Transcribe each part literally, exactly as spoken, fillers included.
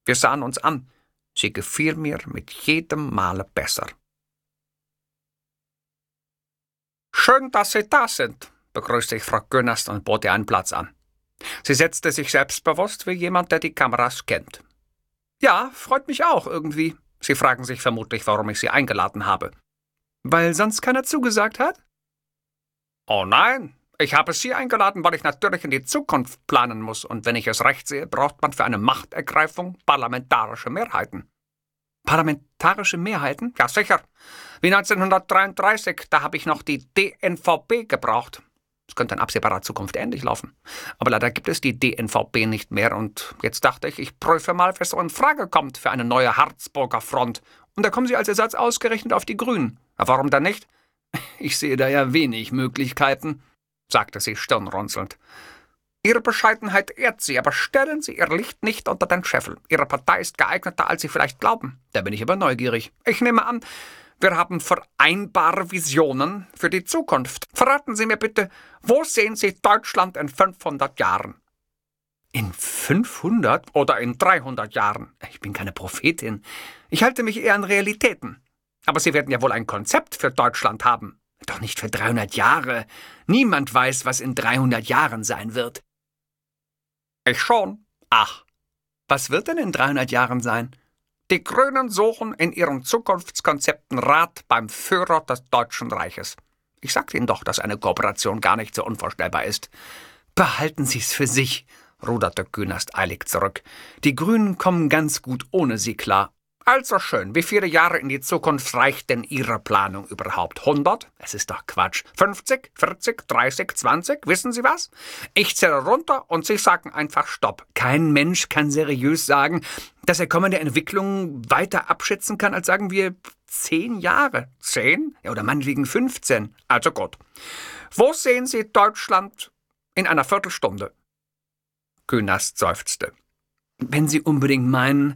Wir sahen uns an. Sie gefiel mir mit jedem Male besser. »Schön, dass Sie da sind«, begrüßte ich Frau Künast und bot ihr einen Platz an. Sie setzte sich selbstbewusst wie jemand, der die Kameras kennt. »Ja, freut mich auch irgendwie. Sie fragen sich vermutlich, warum ich Sie eingeladen habe.« »Weil sonst keiner zugesagt hat?« »Oh nein, ich habe Sie eingeladen, weil ich natürlich in die Zukunft planen muss, und wenn ich es recht sehe, braucht man für eine Machtergreifung parlamentarische Mehrheiten.« »Parlamentarische Mehrheiten?« »Ja, sicher. Wie neunzehnhundertdreiunddreißig, da habe ich noch die D N V B gebraucht. Es könnte in absehbarer Zukunft ähnlich laufen. Aber leider gibt es die D N V B nicht mehr, und jetzt dachte ich, ich prüfe mal, was so in Frage kommt für eine neue Harzburger Front. Und da kommen Sie als Ersatz ausgerechnet auf die Grünen. Na, warum dann nicht?« »Ich sehe da ja wenig Möglichkeiten«, sagte sie stirnrunzelnd. »Ihre Bescheidenheit ehrt Sie, aber stellen Sie Ihr Licht nicht unter den Scheffel. Ihre Partei ist geeigneter, als Sie vielleicht glauben.« »Da bin ich aber neugierig. Ich nehme an, wir haben vereinbare Visionen für die Zukunft. Verraten Sie mir bitte, wo sehen Sie Deutschland in fünfhundert Jahren?« »In fünfhundert oder in dreihundert Jahren? Ich bin keine Prophetin. Ich halte mich eher an Realitäten. Aber Sie werden ja wohl ein Konzept für Deutschland haben. Doch nicht für dreihundert Jahre. Niemand weiß, was in dreihundert Jahren sein wird.« »Ich schon.« »Ach, was wird denn in dreihundert Jahren sein?« »Die Grünen suchen in ihren Zukunftskonzepten Rat beim Führer des Deutschen Reiches. Ich sagte Ihnen doch, dass eine Kooperation gar nicht so unvorstellbar ist.« »Behalten Sie es für sich«, ruderte Künast eilig zurück. »Die Grünen kommen ganz gut ohne Sie klar.« »Also schön. Wie viele Jahre in die Zukunft reicht denn Ihre Planung überhaupt? hundert? Es ist doch Quatsch. fünfzig, vierzig, dreißig, zwanzig? Wissen Sie was? Ich zähle runter und Sie sagen einfach Stopp.« »Kein Mensch kann seriös sagen, dass er kommende Entwicklungen weiter abschätzen kann als, sagen wir, zehn Jahre.« »Zehn? Ja, oder meinetwegen fünfzehn. Also gut. Wo sehen Sie Deutschland in einer Viertelstunde?« Künast seufzte. »Wenn Sie unbedingt meinen...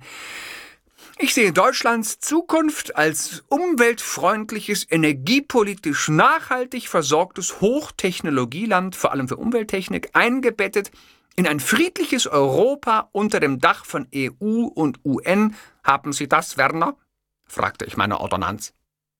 Ich sehe Deutschlands Zukunft als umweltfreundliches, energiepolitisch nachhaltig versorgtes Hochtechnologieland, vor allem für Umwelttechnik, eingebettet in ein friedliches Europa unter dem Dach von E U und U N. Haben Sie das, Werner?« fragte ich meine Ordonnanz.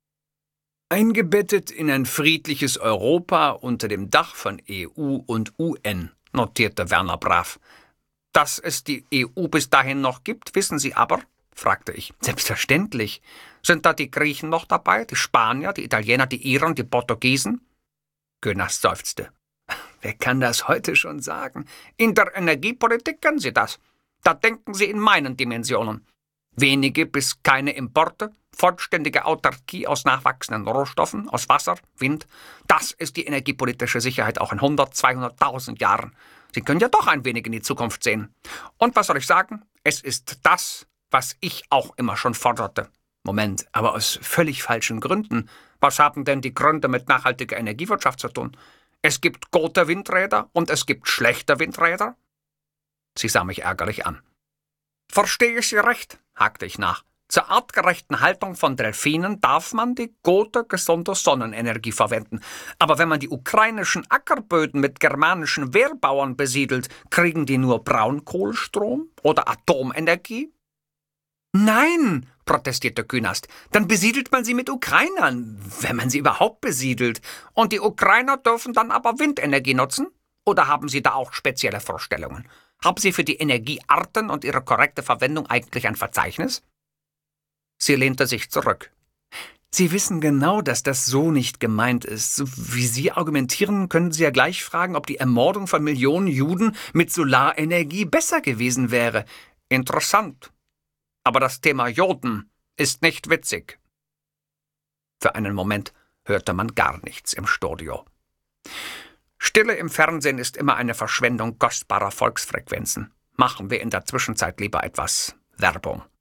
»Eingebettet in ein friedliches Europa unter dem Dach von E U und U N«, notierte Werner brav. »Dass es die E U bis dahin noch gibt, wissen Sie aber?« fragte ich. »Selbstverständlich. Sind da die Griechen noch dabei, die Spanier, die Italiener, die Iren, die Portugiesen?« Künast seufzte. »Wer kann das heute schon sagen? In der Energiepolitik können Sie das. Da denken Sie in meinen Dimensionen. Wenige bis keine Importe, vollständige Autarkie aus nachwachsenden Rohstoffen, aus Wasser, Wind. Das ist die energiepolitische Sicherheit auch in hundert, zweihunderttausend Jahren. Sie können ja doch ein wenig in die Zukunft sehen. Und was soll ich sagen? Es ist das, was ich auch immer schon forderte.« »Moment, aber aus völlig falschen Gründen. Was haben denn die Gründe mit nachhaltiger Energiewirtschaft zu tun? Es gibt gute Windräder und es gibt schlechte Windräder?« Sie sah mich ärgerlich an. »Verstehe ich Sie recht?« hakte ich nach. »Zur artgerechten Haltung von Delfinen darf man die gute, gesunde Sonnenenergie verwenden. Aber wenn man die ukrainischen Ackerböden mit germanischen Wehrbauern besiedelt, kriegen die nur Braunkohlestrom oder Atomenergie?« »Nein«, protestierte Künast, »dann besiedelt man sie mit Ukrainern, wenn man sie überhaupt besiedelt. Und die Ukrainer dürfen dann aber Windenergie nutzen? Oder haben Sie da auch spezielle Vorstellungen? Haben Sie für die Energiearten und ihre korrekte Verwendung eigentlich ein Verzeichnis?« Sie lehnte sich zurück. »Sie wissen genau, dass das so nicht gemeint ist. So wie Sie argumentieren, können Sie ja gleich fragen, ob die Ermordung von Millionen Juden mit Solarenergie besser gewesen wäre.« »Interessant. Aber das Thema Joden ist nicht witzig.« Für einen Moment hörte man gar nichts im Studio. Stille im Fernsehen ist immer eine Verschwendung kostbarer Volksfrequenzen. Machen wir in der Zwischenzeit lieber etwas Werbung.